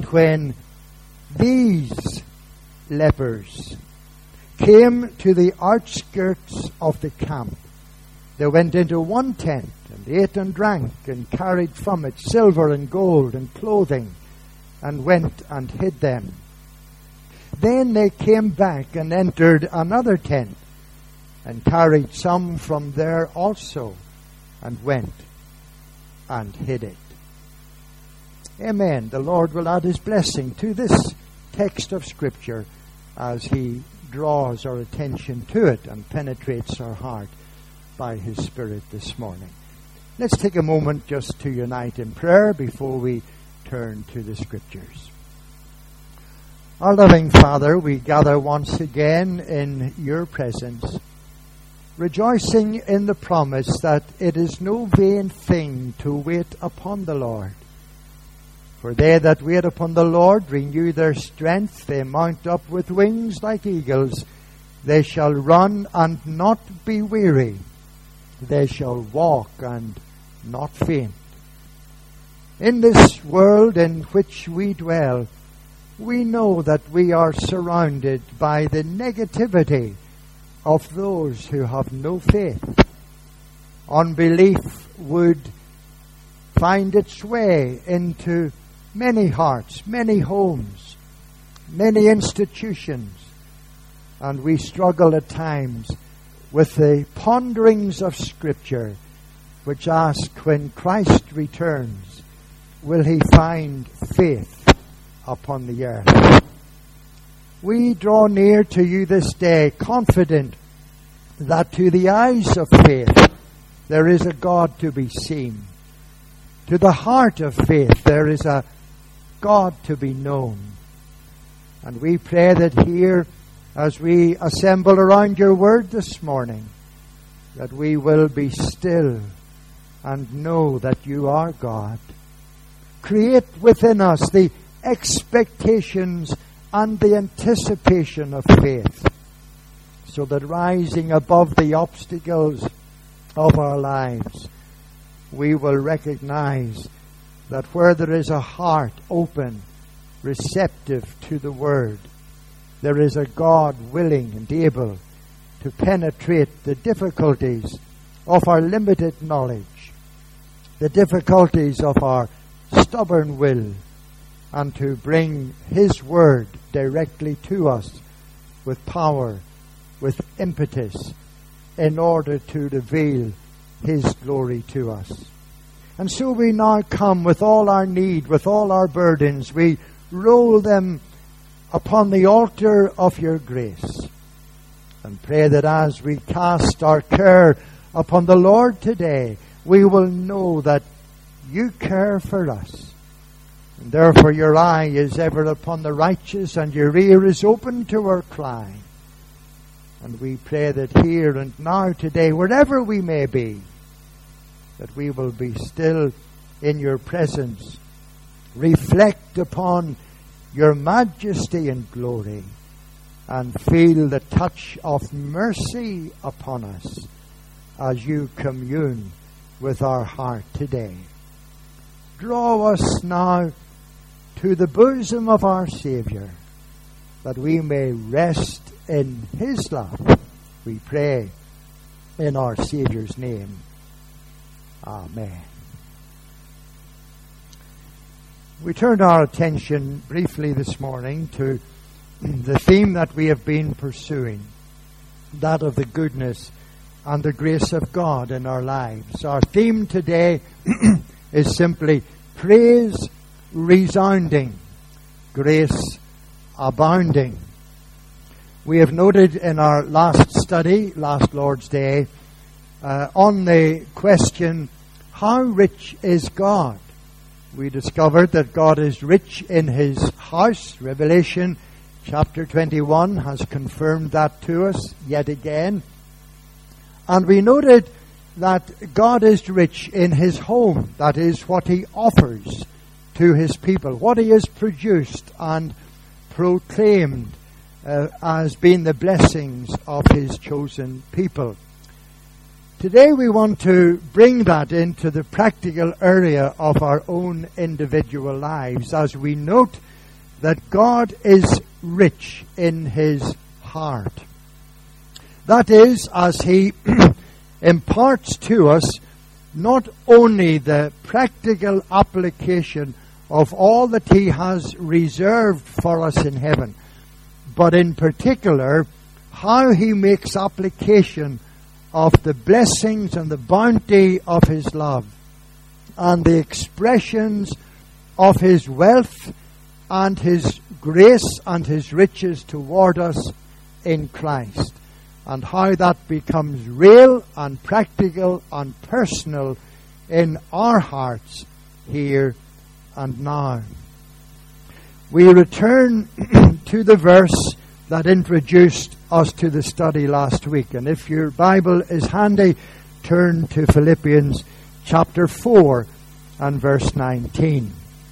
when these lepers came to the outskirts of the camp, they went into one tent and ate and drank and carried from it silver and gold and clothing and went and hid them. Then they came back and entered another tent and carried some from there also and went and hid it. Amen. The Lord will add His blessing to this text of Scripture as He draws our attention to it and penetrates our heart by His Spirit this morning. Let's take a moment just to unite in prayer before we turn to the Scriptures. Our loving Father, we gather once again in Your presence, rejoicing in the promise that it is no vain thing to wait upon the Lord. For they that wait upon the Lord renew their strength. They mount up with wings like eagles. They shall run and not be weary. They shall walk and not faint. In this world in which we dwell, we know that we are surrounded by the negativity of those who have no faith. Unbelief would find its way into many hearts, many homes, many institutions, and we struggle at times with the ponderings of Scripture, which ask, when Christ returns, will He find faith upon the earth? We draw near to You this day, confident that to the eyes of faith there is a God to be seen. To the heart of faith there is a God to be known. And we pray that here, as we assemble around Your Word this morning, that we will be still and know that You are God. Create within us the expectations and the anticipation of faith, so that rising above the obstacles of our lives, we will recognize that where there is a heart open, receptive to the Word, there is a God willing and able to penetrate the difficulties of our limited knowledge, the difficulties of our stubborn will, and to bring His Word directly to us with power, with impetus, in order to reveal His glory to us. And so we now come with all our need, with all our burdens. We roll them upon the altar of Your grace, and pray that as we cast our care upon the Lord today, we will know that You care for us. And therefore Your eye is ever upon the righteous, and Your ear is open to our cry. And we pray that here and now today, wherever we may be, that we will be still in Your presence, reflect upon Your majesty and glory, and feel the touch of mercy upon us as You commune with our heart today. Draw us now to the bosom of our Savior, that we may rest in His love. We pray in our Savior's name. Amen. We turned our attention briefly this morning to the theme that we have been pursuing, that of the goodness and the grace of God in our lives. Our theme today is simply praise resounding, grace abounding. We have noted in our last study, last Lord's Day, on the question, how rich is God? We discovered that God is rich in His house. Revelation chapter 21 has confirmed that to us yet again. And we noted that God is rich in His home. That is what He offers to His people, what He has produced and proclaimed as being the blessings of His chosen people. Today we want to bring that into the practical area of our own individual lives as we note that God is rich in his heart. That is, as he imparts to us not only the practical application of all that he has reserved for us in heaven, but in particular, how he makes application of the blessings and the bounty of his love and the expressions of his wealth and his grace and his riches toward us in Christ, and how that becomes real and practical and personal in our hearts here and now. We return to the verse that introduced us to the study last week. And if your Bible is handy, turn to Philippians chapter 4 and verse 19.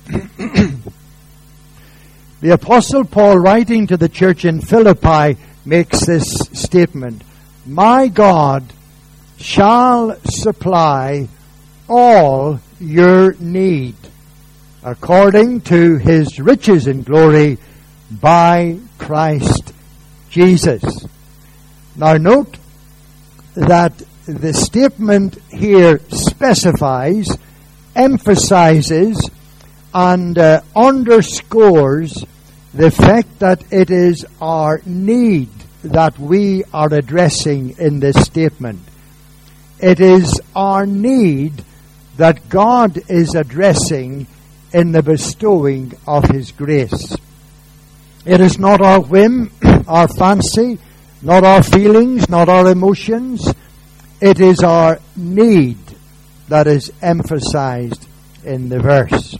The Apostle Paul, writing to the church in Philippi, makes this statement: "My God shall supply all your need according to his riches in glory by Christ Jesus." Now note that the statement here specifies, emphasizes, and underscores the fact that it is our need that we are addressing in this statement. It is our need that God is addressing in the bestowing of his grace. It is not our whim, our fancy, not our feelings, not our emotions. It is our need that is emphasized in the verse.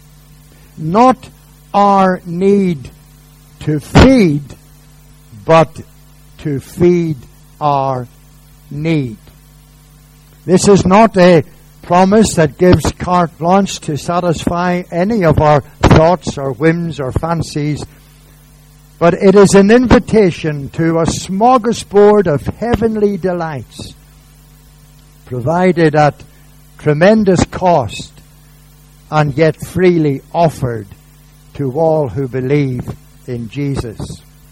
Not our need to feed, but to feed our need. This is not a promise that gives carte blanche to satisfy any of our thoughts or whims or fancies, but it is an invitation to a smorgasbord of heavenly delights, provided at tremendous cost and yet freely offered to all who believe in Jesus.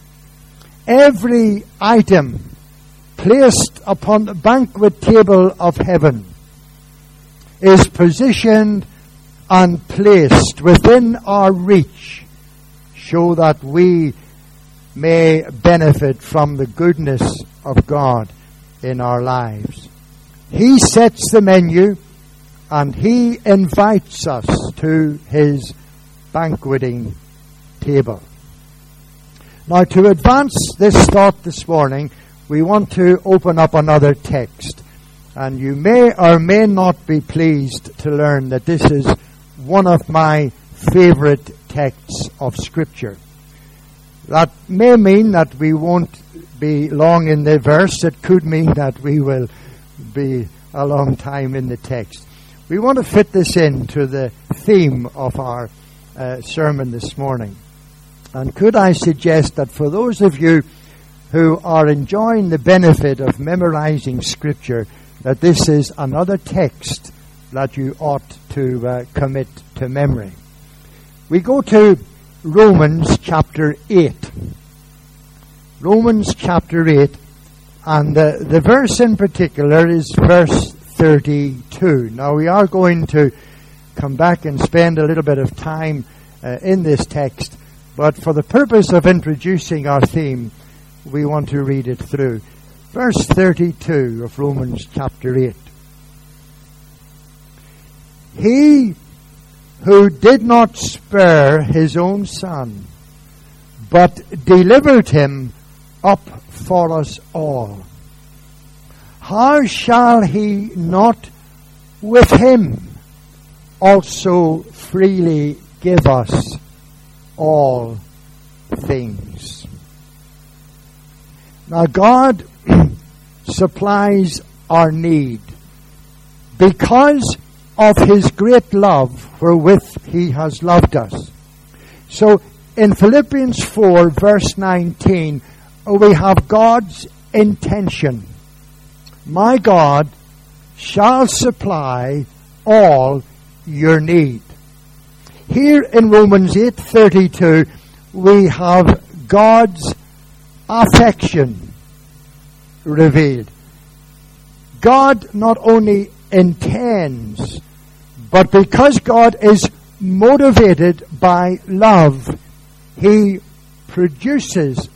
Every item placed upon the banquet table of heaven is positioned and placed within our reach, so that we may benefit from the goodness of God in our lives. He sets the menu and he invites us to his banqueting table. Now, to advance this thought this morning, we want to open up another text. And you may or may not be pleased to learn that this is one of my favorite texts of Scripture. That may mean that we won't be long in the verse. It could mean that we will be a long time in the text. We want to fit this into the theme of our sermon this morning. And could I suggest that for those of you who are enjoying the benefit of memorizing Scripture, that this is another text that you ought to commit to memory. We go to Romans chapter 8. Romans chapter 8, and the verse in particular is verse 32. Now we are going to come back and spend a little bit of time in this text, but for the purpose of introducing our theme, we want to read it through. Verse 32 of Romans chapter 8. He who did not spare his own son, but delivered him up for us all, how shall he not with him also freely give us all things? Now God supplies our need because of his great love wherewith he has loved us. So in Philippians 4 verse 19 we have God's intention. My God shall supply all your need. here in Romans 8:32, we have God's affection revealed. God not only intends, but because God is motivated by love, He proceeds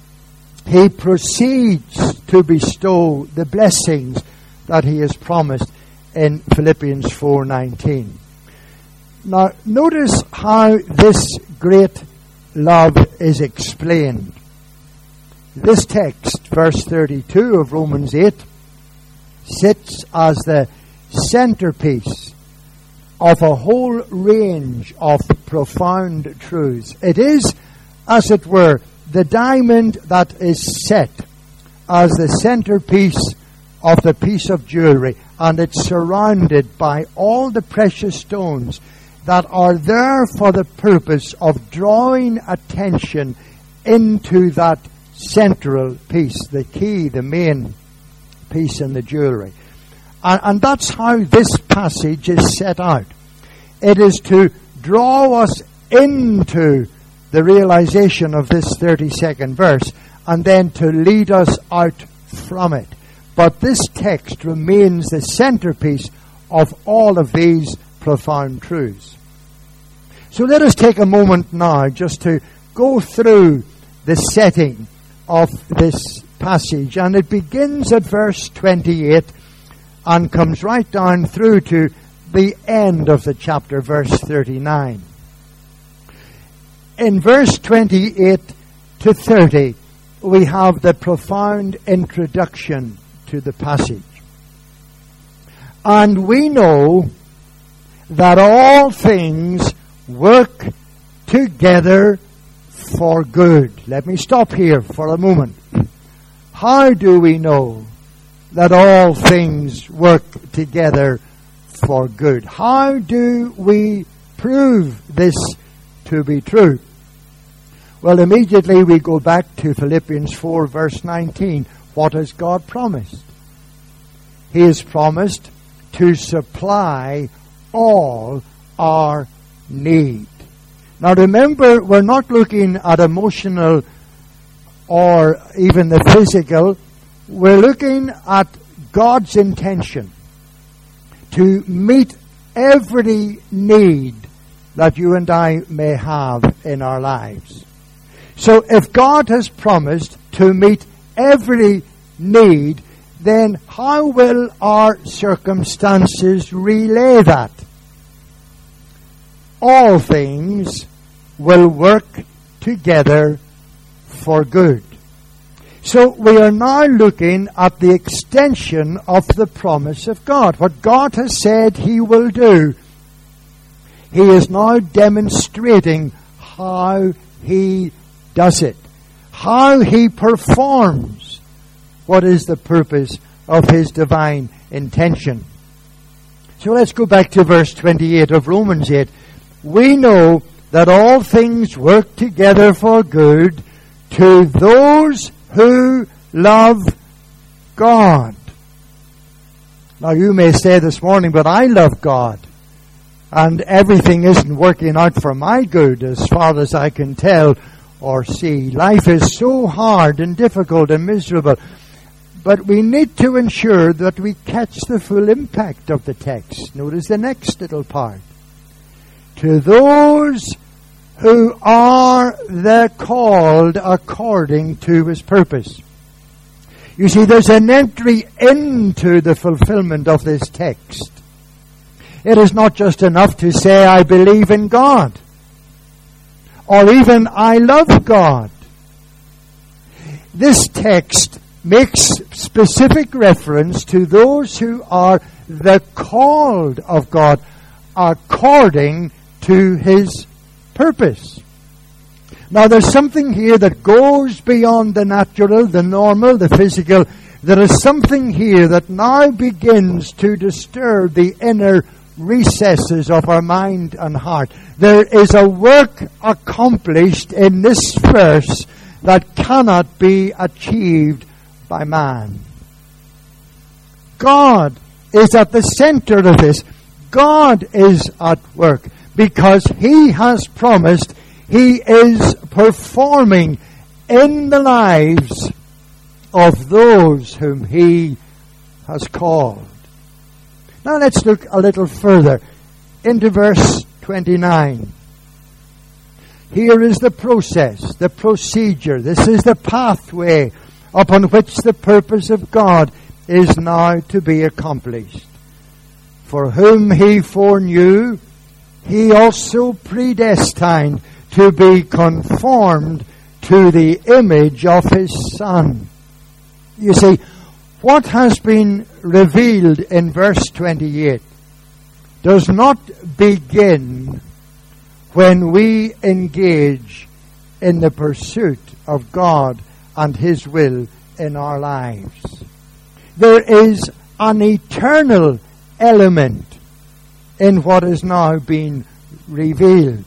to bestow the blessings that He has promised in Philippians 4:19. Now, notice how this great love is explained. This text, verse 32 of Romans 8, sits as the centerpiece of a whole range of profound truths. It is, as it were, the diamond that is set as the centerpiece of the piece of jewelry, and it's surrounded by all the precious stones that are there for the purpose of drawing attention into that central piece, the key, the main piece in the jewelry. And that's how this passage is set out. It is to draw us into the realization of this 32nd verse, and then to lead us out from it. But this text remains the centerpiece of all of these profound truths. So let us take a moment now just to go through the setting of this passage. And it begins at verse 28 and comes right down through to the end of the chapter, verse 39. In verse 28 to 30, we have the profound introduction to the passage. And we know that all things work together for good. Let me stop here for a moment. How do we know that all things work together for good? How do we prove this to be true? Well, immediately we go back to Philippians 4 verse 19. What has God promised? He has promised to supply all our need. Now remember, we're not looking at emotional or even the physical. We're looking at God's intention to meet every need that you and I may have in our lives. So if God has promised to meet every need, then how will our circumstances relay that? All things will work together for good. So we are now looking at the extension of the promise of God. What God has said He will do, He is now demonstrating how He does it, how He performs what is the purpose of His divine intention. So let's go back to verse 28 of Romans 8. We know that all things work together for good to those who love God. Now you may say this morning, but I love God, and everything isn't working out for my good as far as I can tell or see. Life is so hard and difficult and miserable. But we need to ensure that we catch the full impact of the text. Notice the next little part. To those who are the called according to His purpose. You see, there's an entry into the fulfillment of this text. It is not just enough to say, I believe in God, or even, I love God. This text makes specific reference to those who are the called of God according to His purpose. Now there's something here that goes beyond the natural, the normal, the physical. There is something here that now begins to disturb the inner recesses of our mind and heart. There is a work accomplished in this verse that cannot be achieved by man. God is at the center of this. God is at work. because He has promised He is performing in the lives of those whom He has called. Now let's look a little further into verse 29. Here is the process, the procedure. This is the pathway upon which the purpose of God is now to be accomplished. For whom He foreknew, He also predestined to be conformed to the image of His Son. You see, what has been revealed in verse 28 does not begin when we engage in the pursuit of God and His will in our lives. There is an eternal element in what is now being revealed.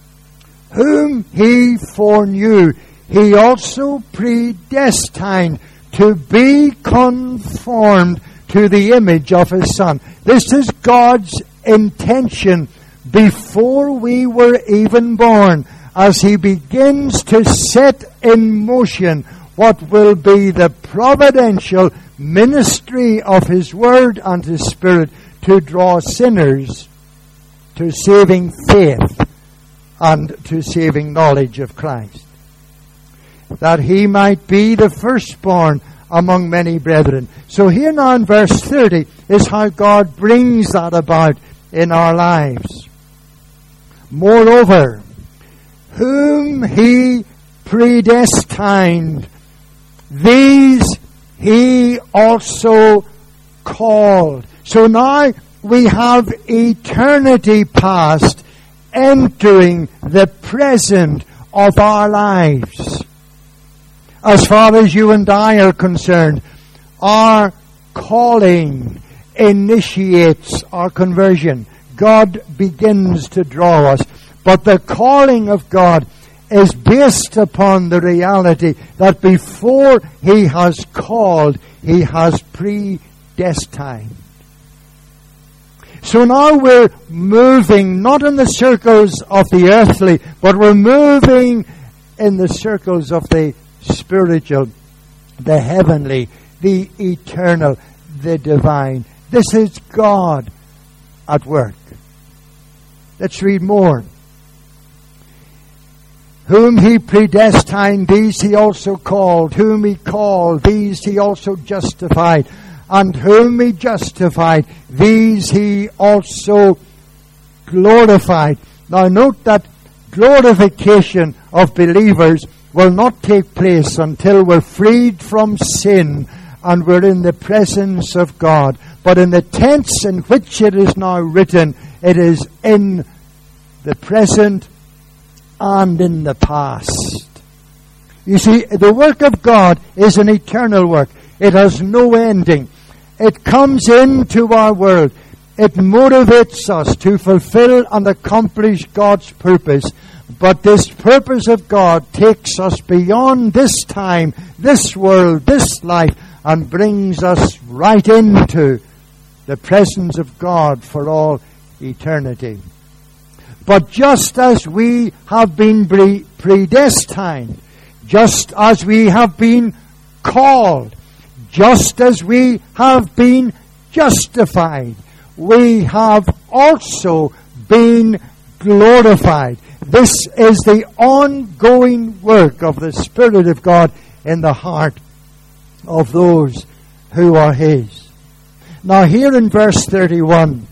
Whom He foreknew, He also predestined to be conformed to the image of His Son. This is God's intention before we were even born, as He begins to set in motion what will be the providential ministry of His Word and His Spirit to draw sinners to saving faith and to saving knowledge of Christ, that He might be the firstborn among many brethren. So here now in verse 30 is how God brings that about in our lives. Moreover, whom He predestined, these He also called. So now we have eternity past entering the present of our lives. As far as you and I are concerned, our calling initiates our conversion. God begins to draw us. But the calling of God is based upon the reality that before He has called, He has predestined. So now we're moving not in the circles of the earthly, but we're moving in the circles of the spiritual, the heavenly, the eternal, the divine. This is God at work. Let's read more. Whom He predestined, these He also called. Whom He called, these He also justified. And whom He justified, these He also glorified. Now note that glorification of believers will not take place until we're freed from sin and we're in the presence of God. But in the tense in which it is now written, it is in the present and in the past. You see, the work of God is an eternal work. It has no ending. It comes into our world. It motivates us to fulfill and accomplish God's purpose. But this purpose of God takes us beyond this time, this world, this life, and brings us right into the presence of God for all eternity. But just as we have been predestined, just as we have been called, just as we have been justified, we have also been glorified. This is the ongoing work of the Spirit of God in the heart of those who are His. Now here in verse 31,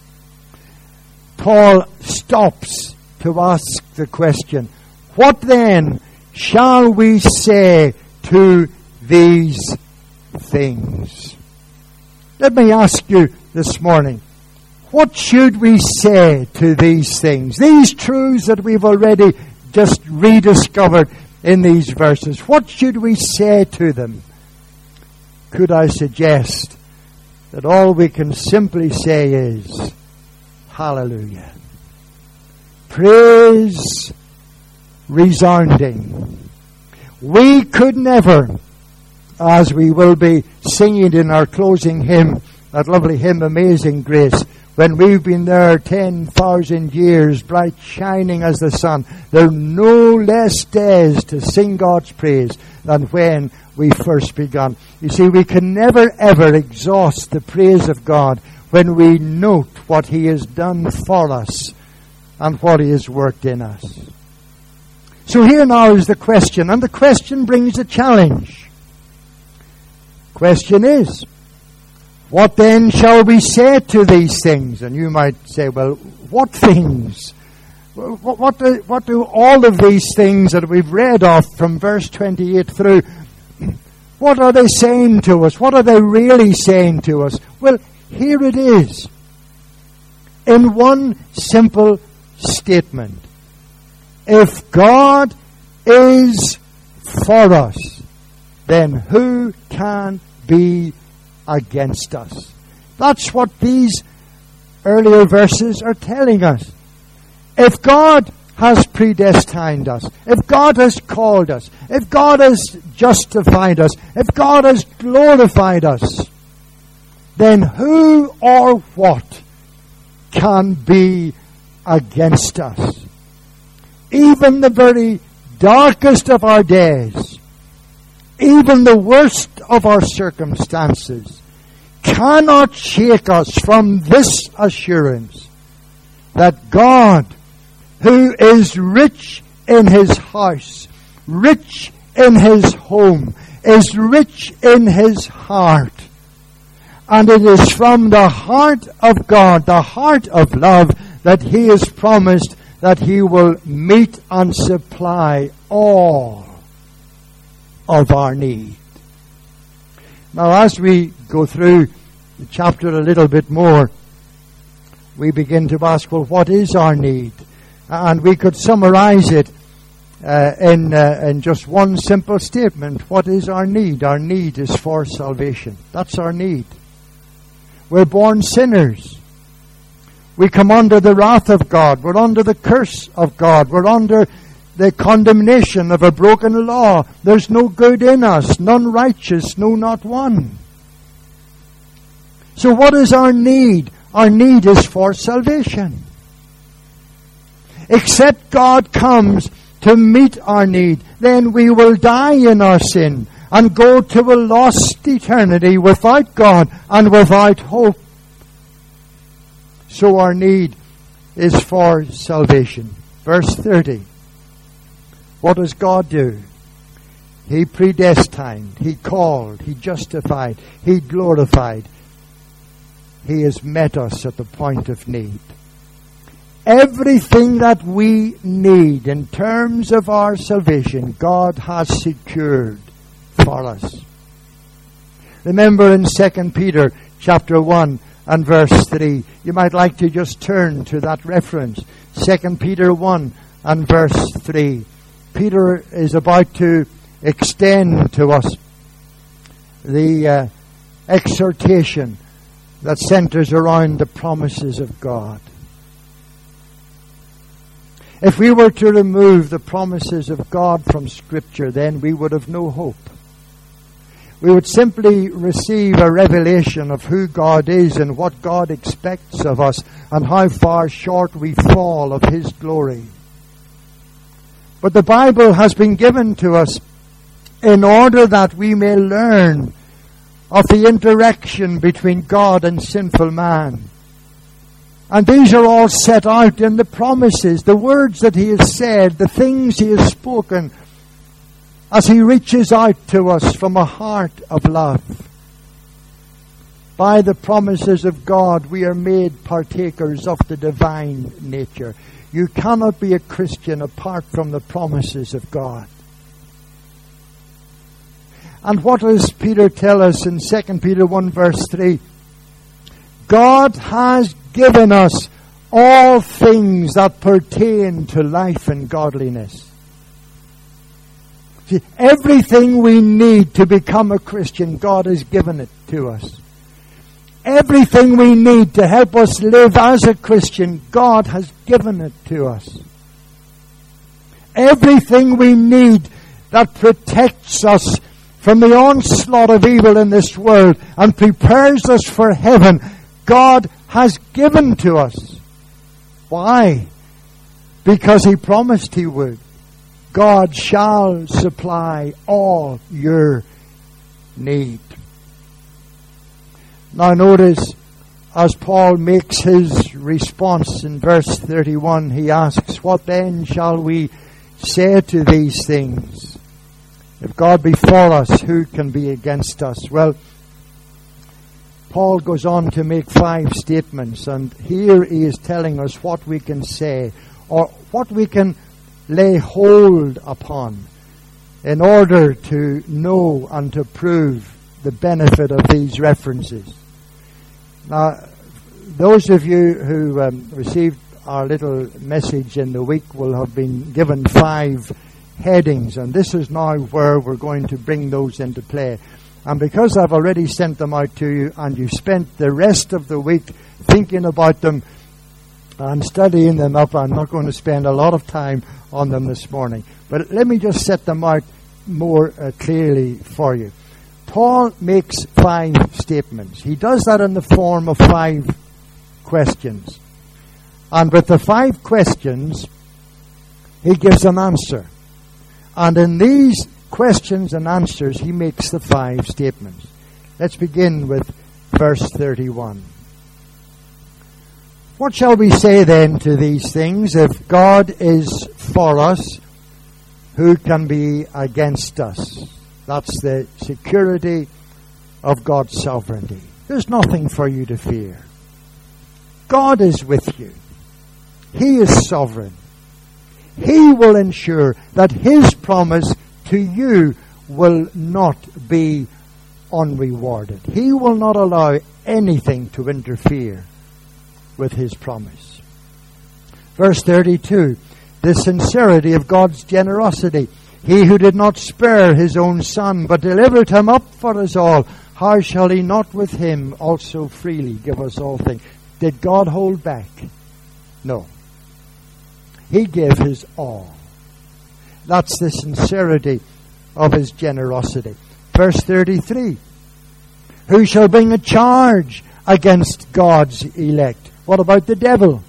Paul stops to ask the question, what then shall we say to these things? Let me ask you this morning, what should we say to these things? These truths that we've already just rediscovered in these verses. What should we say to them? Could I suggest that all we can simply say is, hallelujah. Praise resounding. We could never, as we will be singing in our closing hymn, that lovely hymn, Amazing Grace, when we've been there 10,000 years, bright shining as the sun, there are no less days to sing God's praise than when we first began. You see, we can never ever exhaust the praise of God when we note what He has done for us and what He has worked in us. So here now is the question, and the question brings a challenge. Question is, what then shall we say to these things? And you might say, well, what things? What do all of these things that we've read of from verse 28 through, what are they saying to us? What are they really saying to us? Well, here it is. In one simple statement. If God is for us, then who can be against us? That's what these earlier verses are telling us. If God has predestined us, if God has called us, if God has justified us, if God has glorified us, then who or what can be against us? Even the very darkest of our days, even the worst of our circumstances, cannot shake us from this assurance that God, who is rich in His house, rich in His home, is rich in His heart. And it is from the heart of God, the heart of love, that He has promised that He will meet and supply all of our need. Now, as we go through the chapter a little bit more, we begin to ask, well, what is our need? And we could summarize it in just one simple statement. What is our need? Our need is for salvation. That's our need. We're born sinners. We come under the wrath of God. We're under the curse of God. We're under the condemnation of a broken law. There's no good in us, none righteous, no, not one. So what is our need? Our need is for salvation. Except God comes to meet our need, then we will die in our sin and go to a lost eternity without God and without hope. So our need is for salvation. Verse 30. What does God do? He predestined, He called, He justified, He glorified. He has met us at the point of need. Everything that we need in terms of our salvation, God has secured for us. Remember in 2 Peter chapter 1 and verse 3, you might like to just turn to that reference. 2 Peter 1 and verse 3. Peter is about to extend to us the exhortation that centers around the promises of God. If we were to remove the promises of God from Scripture, then we would have no hope. We would simply receive a revelation of who God is and what God expects of us and how far short we fall of His glory. But the Bible has been given to us in order that we may learn of the interaction between God and sinful man. And these are all set out in the promises, the words that He has said, the things He has spoken, as He reaches out to us from a heart of love. By the promises of God, we are made partakers of the divine nature. You cannot be a Christian apart from the promises of God. And what does Peter tell us in 2 Peter 1 verse 3? God has given us all things that pertain to life and godliness. See, everything we need to become a Christian, God has given it to us. Everything we need to help us live as a Christian, God has given it to us. Everything we need that protects us from the onslaught of evil in this world and prepares us for heaven, God has given to us. Why? Because He promised He would. God shall supply all your need. Now notice, as Paul makes his response in verse 31, he asks, what then shall we say to these things? If God be for us, who can be against us? Well, Paul goes on to make 5 statements, and here he is telling us what we can say, or what we can lay hold upon in order to know and to prove the benefit of these references. Now, those of you who received our little message in the week will have been given 5 headings, and this is now where we're going to bring those into play. And because I've already sent them out to you, and you spent the rest of the week thinking about them and studying them up, I'm not going to spend a lot of time on them this morning. But let me just set them out more clearly for you. Paul makes 5 statements. He does that in the form of 5 questions. And with the 5 questions, he gives an answer. And in these questions and answers, he makes the 5 statements. Let's begin with verse 31. What shall we say then to these things? If God is for us, who can be against us? That's the security of God's sovereignty. There's nothing for you to fear. God is with you. He is sovereign. He will ensure that His promise to you will not be unrewarded. He will not allow anything to interfere with His promise. Verse 32, the sincerity of God's generosity. He who did not spare His own Son, but delivered Him up for us all, how shall He not with Him also freely give us all things? Did God hold back? No. He gave His all. That's the sincerity of His generosity. Verse 33, who shall bring a charge against God's elect? What about the devil?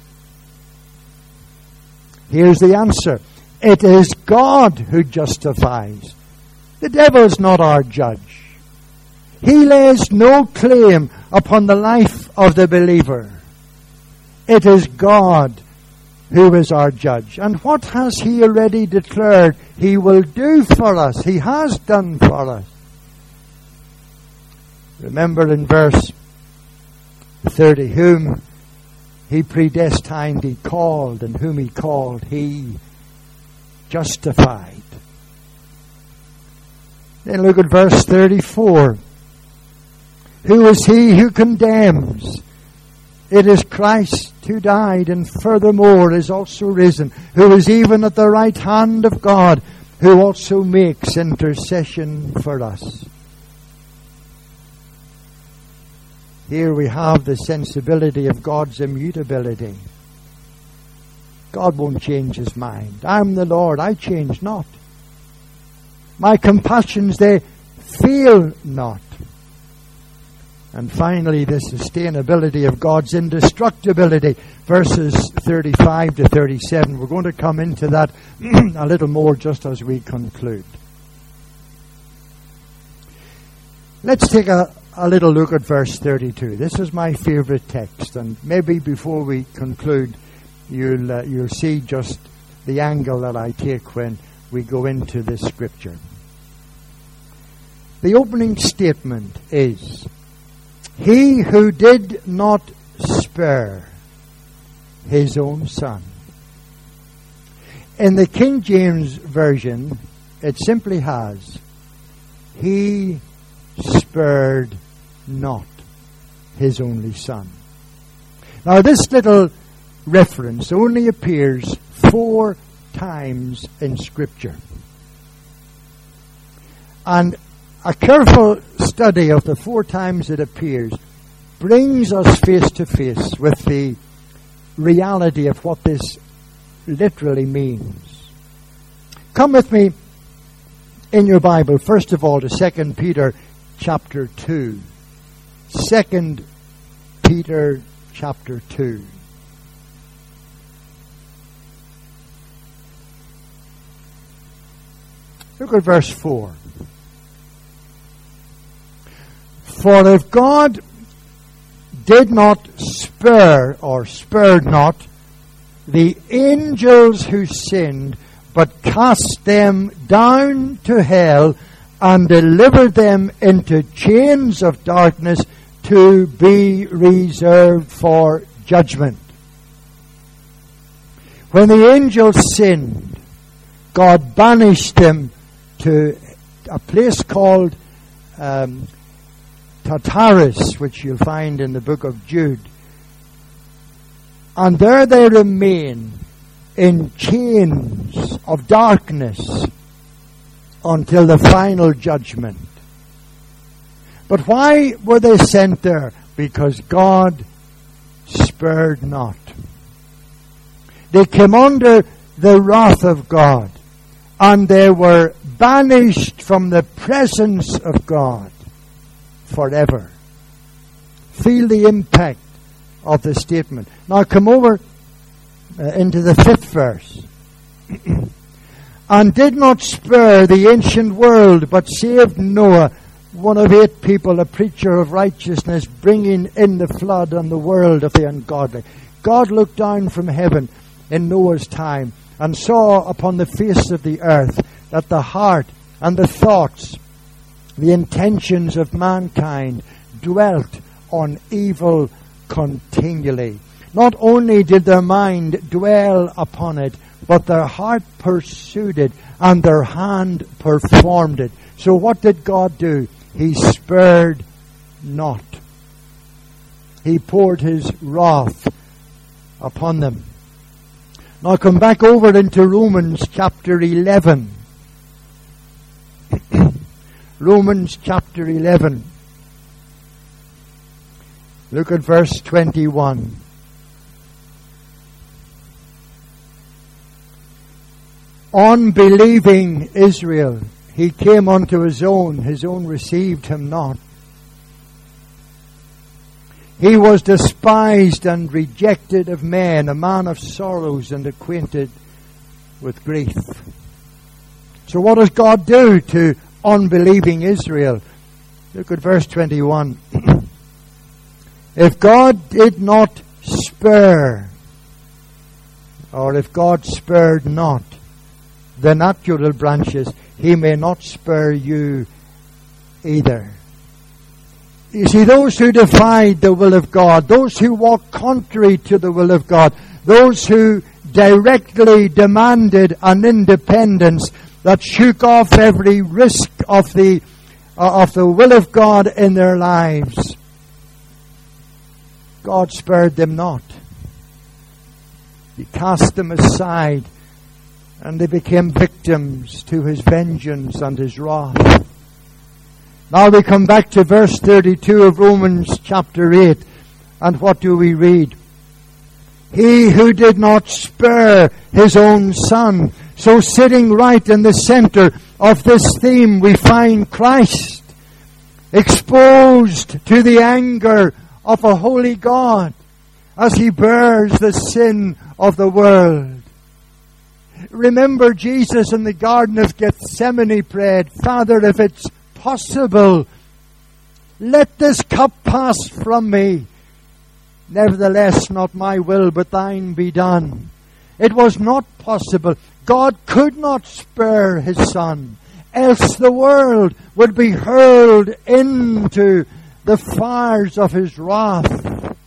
Here's the answer. It is God who justifies. The devil is not our judge. He lays no claim upon the life of the believer. It is God who is our judge. And what has He already declared He will do for us? He has done for us. Remember in verse 30, whom He predestined, He called, and whom He called, He justified. Then look at verse 34. Who is He who condemns? It is Christ who died, and furthermore is also risen, who is even at the right hand of God, who also makes intercession for us. Here we have the sensibility of God's immutability. God won't change His mind. I'm the Lord, I change not. My compassions, they fail not. And finally, the sustainability of God's indestructibility. Verses 35 to 37. We're going to come into that a little more just as we conclude. Let's take a little look at verse 32. This is my favorite text, and maybe before we conclude, you'll see just the angle that I take when we go into this scripture. The opening statement is, He who did not spare His own Son. In the King James Version, it simply has, He spared not His only Son. Now this little reference only appears 4 times in Scripture. And a careful study of the 4 times it appears brings us face to face with the reality of what this literally means. Come with me in your Bible, first of all, to 2 Peter chapter 2. 2 Peter chapter 2. Look at verse 4. For if God did not spare, or spared not, the angels who sinned, but cast them down to hell and delivered them into chains of darkness to be reserved for judgment. When the angels sinned, God banished them to a place called Tartarus, which you'll find in the book of Jude. And there they remain in chains of darkness until the final judgment. But why were they sent there? Because God spared not. They came under the wrath of God, and they were banished from the presence of God forever. Feel the impact of the statement. Now come over into the 5th verse. And did not spare the ancient world, but saved Noah, one of 8 people, a preacher of righteousness, bringing in the flood on the world of the ungodly. God looked down from heaven in Noah's time and saw upon the face of the earth that the heart and the thoughts, the intentions of mankind dwelt on evil continually. Not only did their mind dwell upon it, but their heart pursued it and their hand performed it. So what did God do? He spared not. He poured His wrath upon them. Now come back over into Romans chapter 11. Romans chapter 11. Look at verse 21. Unbelieving Israel, he came unto his own received him not. He was despised and rejected of men, a man of sorrows and acquainted with grief. So what does God do to unbelieving Israel? Look at verse 21. If God did not spare, or if God spared not the natural branches, He may not spare you either. You see, those who defied the will of God, those who walked contrary to the will of God, those who directly demanded an independence that shook off every risk of the will of God in their lives, God spared them not. He cast them aside, and they became victims to His vengeance and His wrath. Now we come back to verse 32 of Romans chapter 8. And what do we read? He who did not spare His own Son. So sitting right in the center of this theme, we find Christ exposed to the anger of a holy God as He bears the sin of the world. Remember Jesus in the Garden of Gethsemane prayed, Father, if it's possible, let this cup pass from me. Nevertheless, not my will, but thine be done. It was not possible. God could not spare His Son, else the world would be hurled into the fires of His wrath.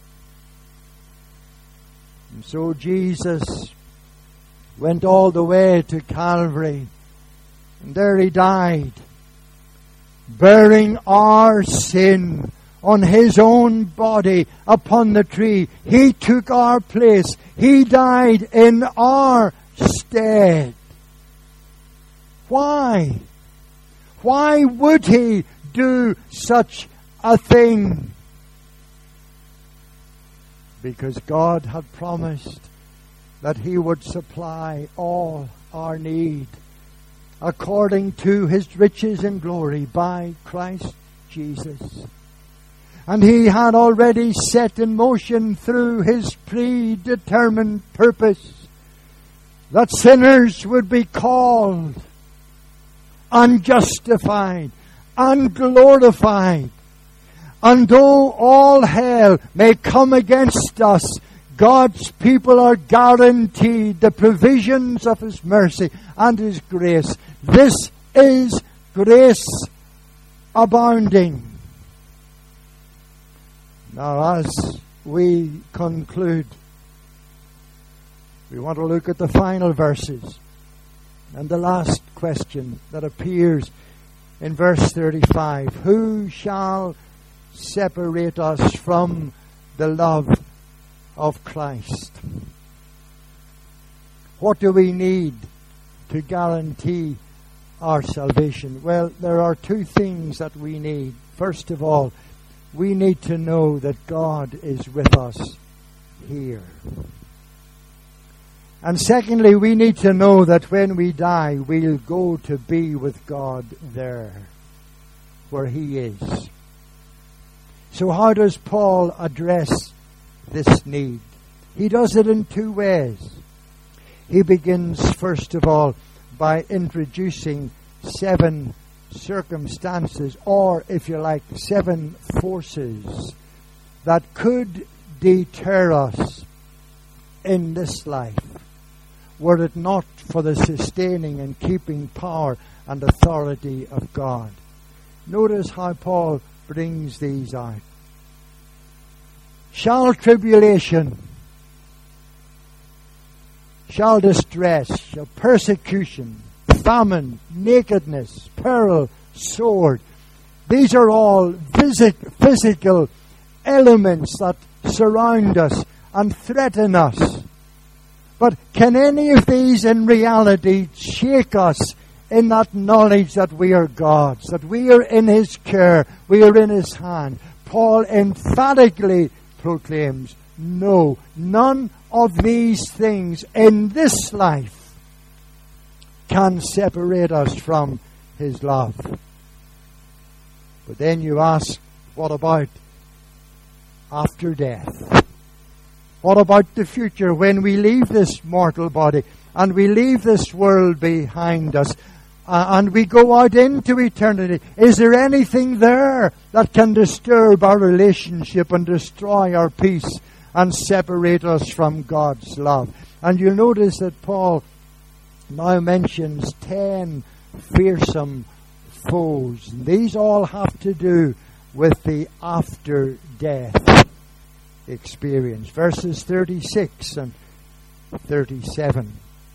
And so Jesus went all the way to Calvary, and there He died, bearing our sin on His own body upon the tree. He took our place. He died in our stead. Why? Why would He do such a thing? Because God had promised that He would supply all our need according to His riches and glory by Christ Jesus. And He had already set in motion through His predetermined purpose that sinners would be called and justified and glorified. And though all hell may come against us, God's people are guaranteed the provisions of His mercy and His grace. This is grace abounding. Now, as we conclude, we want to look at the final verses and the last question that appears in verse 35. Who shall separate us from the love of Christ? What do we need to guarantee our salvation? Well, there are two things that we need. First of all, we need to know that God is with us here. And secondly, we need to know that when we die, we'll go to be with God there, where He is. So how does Paul address this need? He does it in two ways. He begins, first of all, by introducing 7 circumstances, or, if you like, 7 forces that could deter us in this life, were it not for the sustaining and keeping power and authority of God. Notice how Paul brings these out. Shall tribulation, shall distress, shall persecution, famine, nakedness, peril, sword. These are all physical elements that surround us and threaten us. But can any of these in reality shake us in that knowledge that we are God's, that we are in His care, we are in His hand? Paul emphatically proclaims, no, none of these things in this life can separate us from His love. But then you ask, what about after death? What about the future when we leave this mortal body and we leave this world behind us and we go out into eternity? Is there anything there that can disturb our relationship and destroy our peace and separate us from God's love? And you'll notice that Paul now mentions 10 fearsome foes. These all have to do with the after death experience. Verses 36 and 37.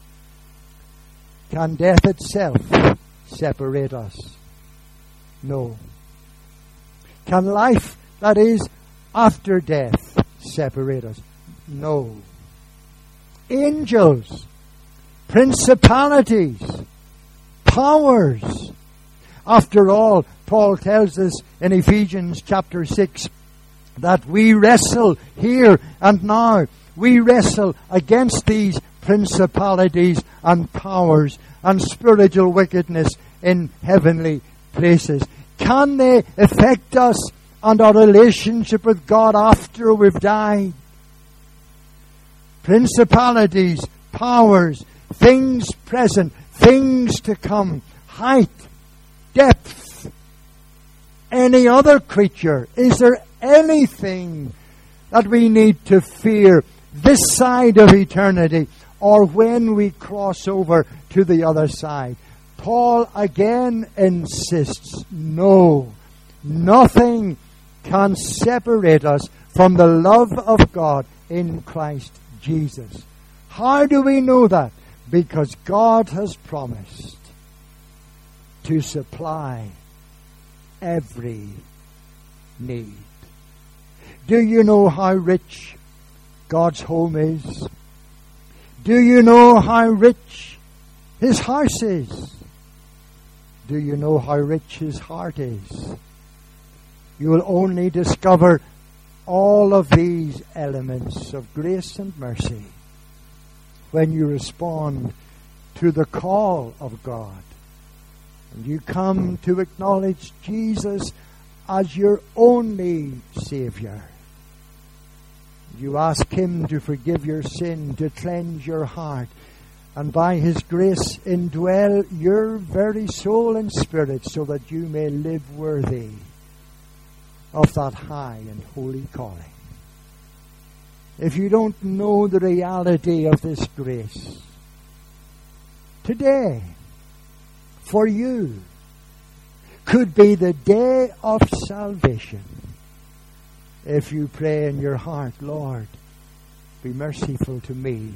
Can death itself separate us? No. Can life that is after death separate us? No. Angels, principalities, powers. After all, Paul tells us in Ephesians chapter 6 that we wrestle here and now. We wrestle against these principalities and powers and spiritual wickedness in heavenly places. Can they affect us and our relationship with God after we've died? Principalities, powers, things present, things to come, height, depth, any other creature. Is there anything that we need to fear this side of eternity or when we cross over to the other side? Paul again insists, no, nothing can separate us from the love of God in Christ Jesus. How do we know that? Because God has promised to supply every need. Do you know how rich God's home is? Do you know how rich His house is? Do you know how rich His heart is? You will only discover all of these elements of grace and mercy when you respond to the call of God. And you come to acknowledge Jesus as your only Savior. You ask Him to forgive your sin, to cleanse your heart, and by His grace indwell your very soul and spirit so that you may live worthy of that high and holy calling. If you don't know the reality of this grace, today, for you, could be the day of salvation. If you pray in your heart, Lord, be merciful to me,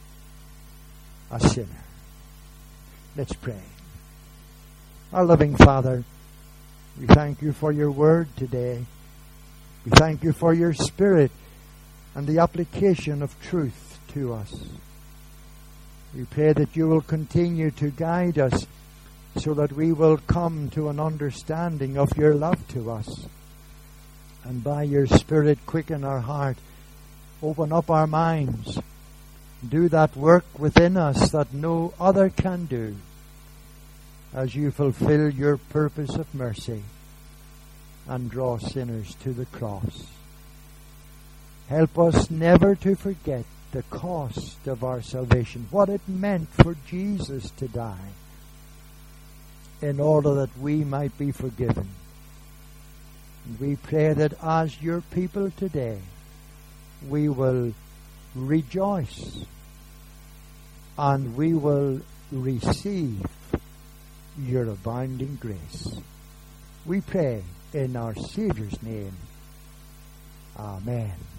a sinner. Let's pray. Our loving Father, we thank you for your word today. We thank you for your Spirit and the application of truth to us. We pray that you will continue to guide us so that we will come to an understanding of your love to us. And by your Spirit, quicken our heart, open up our minds, do that work within us that no other can do, as you fulfill your purpose of mercy and draw sinners to the cross. Help us never to forget the cost of our salvation, what it meant for Jesus to die, in order that we might be forgiven. And we pray that as your people today, we will rejoice and we will receive your abounding grace. We pray in our Savior's name. Amen.